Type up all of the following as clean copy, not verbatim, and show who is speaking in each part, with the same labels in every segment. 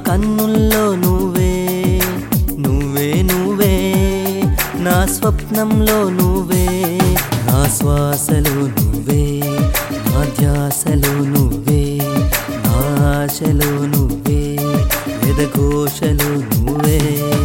Speaker 1: కన్నుల్లో నువ్వే నువ్వే నువ్వే నా స్వప్నంలో నువ్వే నా శ్వాసలో నువ్వే నా ధ్యాసలో నువ్వే నా ఆశలో నువ్వే వేదఘోషలో నువ్వే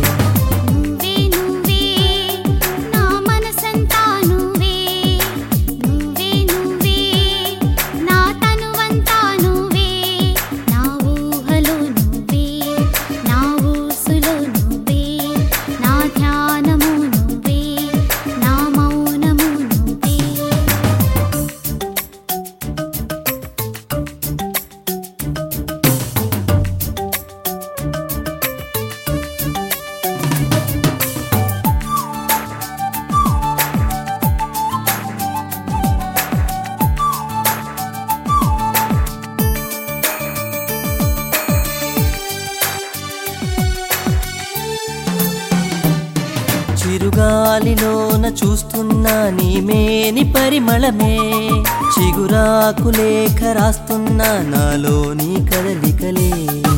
Speaker 1: చిరుగాలిలోన చూస్తున్నా నీ మేని పరిమళమే చిగురాకు లేఖ రాస్తున్నా నాలోని కదలికలే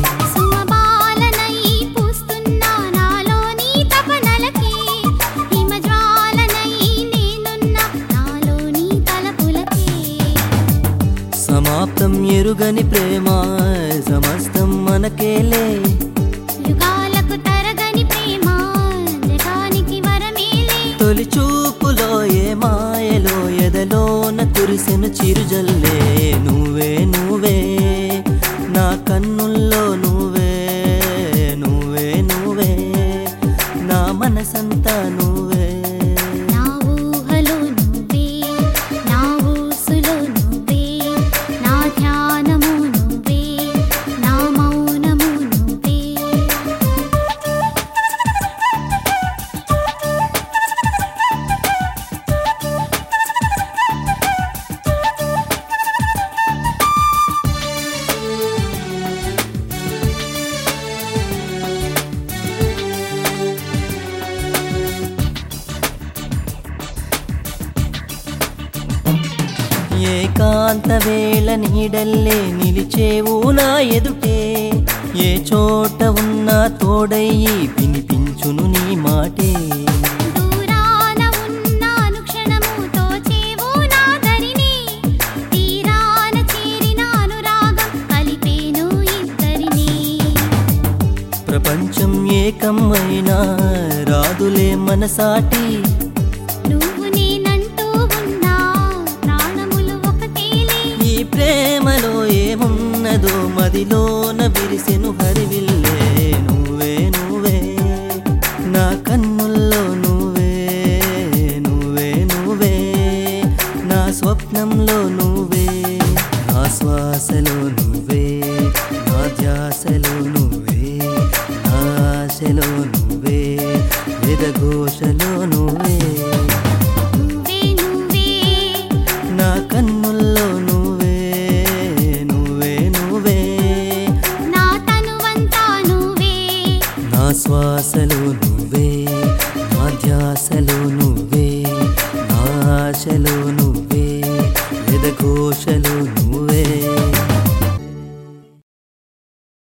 Speaker 1: సమాప్తం ఎరుగని ప్రేమ సమస్తం మనకేలే తొలి చూపులో ఏ మాయలో ఎదలోన కురిసెను చిరుజల్లే నువ్వే నువ్వే నా కన్నుల్లో నువ్వే నువ్వే నువ్వే నా మనసంతా నువ్వే ఏకాంత వేళ నీడల్లే నిలిచేవు నా ఎదుటే ఏ చోట ఉన్నా తోడయ్యి వినిపించును నీ మాటే ప్రపంచం ఏకమైనా రాదులే మనసాటి ప్రేమలో ఏమున్నదో మదిలోన విరిసెను హరివిల్లే నువ్వే నువ్వే నా కన్నుల్లో నువ్వే నువ్వే నువ్వే నా స్వప్నంలో నువ్వే నా శ్వాసలో నువ్వే నా ధ్యాసలో నువ్వే నా ఆశలో నువ్వే వేదఘోషలో నువ్వే నా కన్నుల్లో శ్వాసలో నువ్వే నా ధ్యాసలో నువ్వే నా ఆశలో నువ్వే వేదఘోషలో